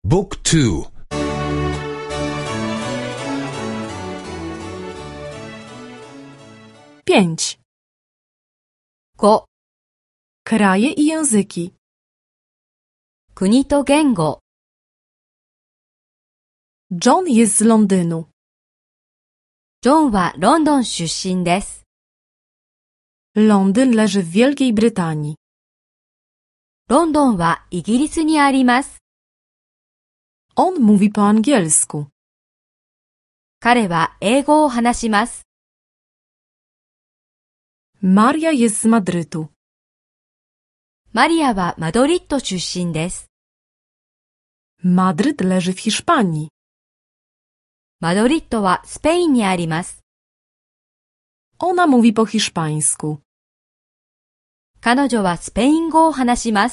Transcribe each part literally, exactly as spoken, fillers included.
Book two. 5. ご. Kraje i języki. 国と言語。 John jest z Londynu. ジョンはロンドン出身です。 Londyn leży w Wielkiej Brytanii. ロンドンはイギリスにあります。 On mówi po angielsku. 彼は英語を話します。 Maria jest z Madrytu. マリアはマドリッド出身です。 Madryt leży w Hiszpanii. マドリッドはスペインにあります。 Ona mówi po hiszpańsku. 彼女はスペイン語を話します。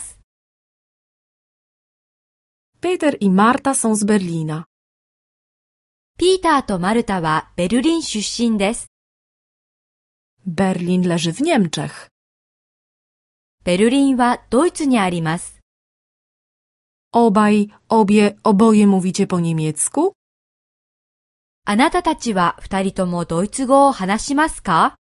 Peter i Marta są z Berlina. ピーターとマルタはベルリン出身です。 Berlin leży w Niemczech. ベルリンはドイツにあります。 Obaj, obie, oboje mówicie po niemiecku? あなたたちは二人ともドイツ語を話しますか？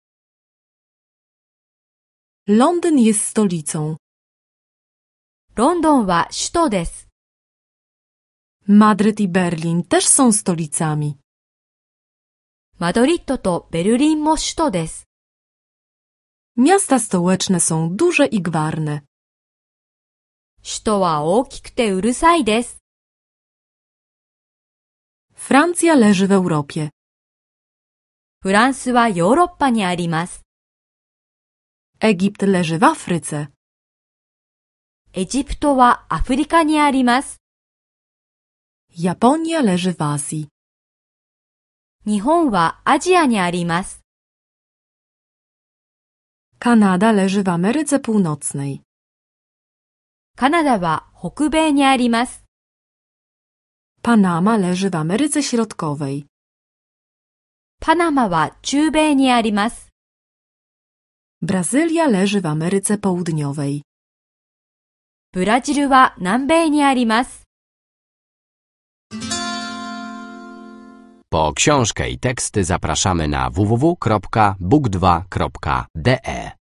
Londyn jest stolicą. ロンドンは首都です。 Madryt i Berlin też są stolicami. マドリッドとベルリンも首都です。 Miasta stołeczne są duże i gwarne. 首都は大きくてうるさいです。 Francja leży w Europie. フランスはヨーロッパにあります。 Egipt leży w Afryce. エジプトはアフリカにあります。 Japonia leży w Azji. 日本はアジアにあります。 Kanada leży w Ameryce Północnej. カナダは北米にあります。 Panama leży w Ameryce Środkowej. パナマは中米にあります。 Brazylia leży w Ameryce Południowej. ブラジルは南米にあります。 Po książkę i teksty zapraszamy na w w w kropka book dwa kropka d e.